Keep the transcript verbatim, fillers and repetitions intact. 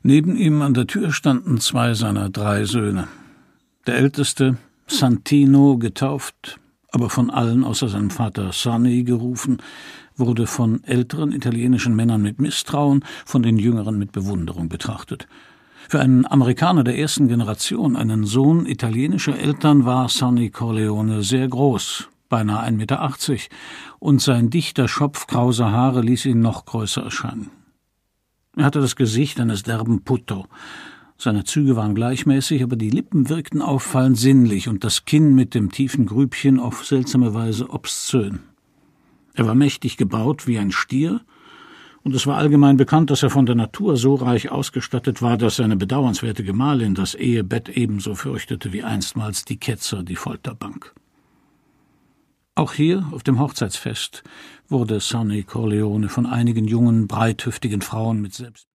Neben ihm an der Tür standen zwei seiner drei Söhne. Der älteste, Santino getauft, aber von allen außer seinem Vater Sonny gerufen, wurde von älteren italienischen Männern mit Misstrauen, von den jüngeren mit Bewunderung betrachtet. Für einen Amerikaner der ersten Generation, einen Sohn italienischer Eltern, war Sonny Corleone sehr groß, beinahe ein Meter achtzig, und sein dichter Schopf krauser Haare ließ ihn noch größer erscheinen. Er hatte das Gesicht eines derben Putto. Seine Züge waren gleichmäßig, aber die Lippen wirkten auffallend sinnlich und das Kinn mit dem tiefen Grübchen auf seltsame Weise obszön. Er war mächtig gebaut wie ein Stier, und es war allgemein bekannt, dass er von der Natur so reich ausgestattet war, dass seine bedauernswerte Gemahlin das Ehebett ebenso fürchtete wie einstmals die Ketzer die Folterbank. Auch hier, auf dem Hochzeitsfest, wurde Sonny Corleone von einigen jungen, breithüftigen Frauen mit selbst